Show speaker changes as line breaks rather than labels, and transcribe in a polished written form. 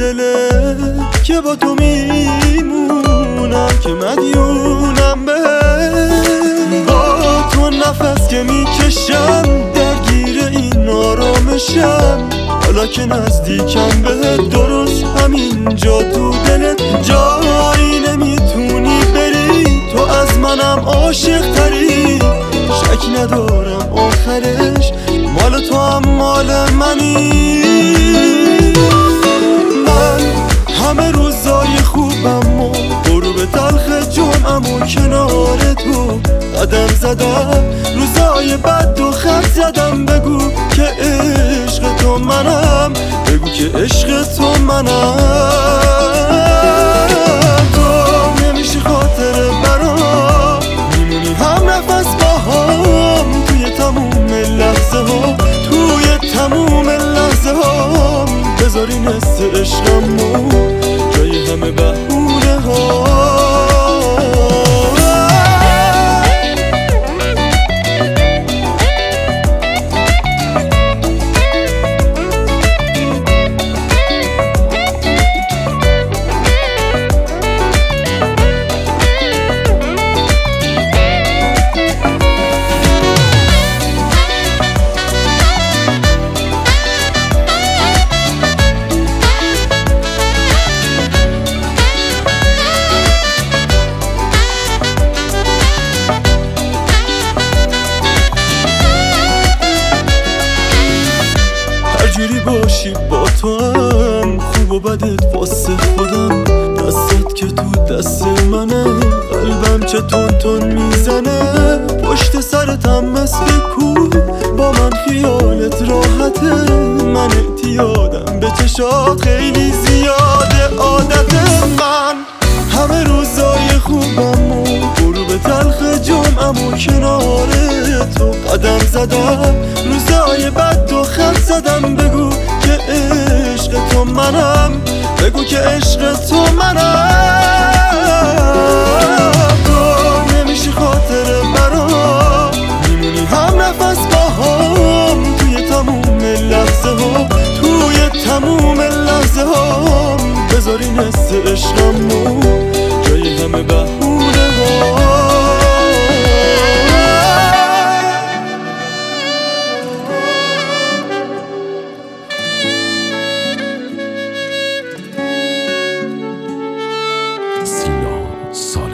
دله که با تو میمونم، که مدیونم به با تو نفس که میکشم، درگیر این آرامشم. حالا که نزدیکم بهت، درست همینجا تو دلت جایی نمیتونی بری. تو از منم عاشق تری، شک ندارم آخرش مال تو هم مال منی. من همه روزای خوبم و غروب تلخ جمعم و کنار تو قدم زدم، روزای بد و خط زدم. بگو که عشق تو منم، بگو که عشق تو منم. تو نمیشه خاطره برام، میمونی هم نفس با هم توی تموم لحظه ها، توی تموم لحظه ها. بذاری نست عشقمو جای همه بهونه ها. جوری باشی با تو هم، خوب و بدت واسه خودم. دستت که تو دست منه، قلبم چه تون تون میزنه. پشت سرتم مثل کوه، با من خیالت راحته. من اعتیادم به چشات خیلی زیاده عادت من. همه روزای خوبم و غروب تلخ جمعم و کنار تو قدم زدم، روزای بد و خط زدم. بگو که عشق تو منم، بگو که عشق تو منم. تو نمیشه خاطره برام، میمونی هم نفس با هم توی تموم لحظه ها، توی تموم لحظه ها. بذاری نست عشقمو جای همه بهونه ها.
سینا سال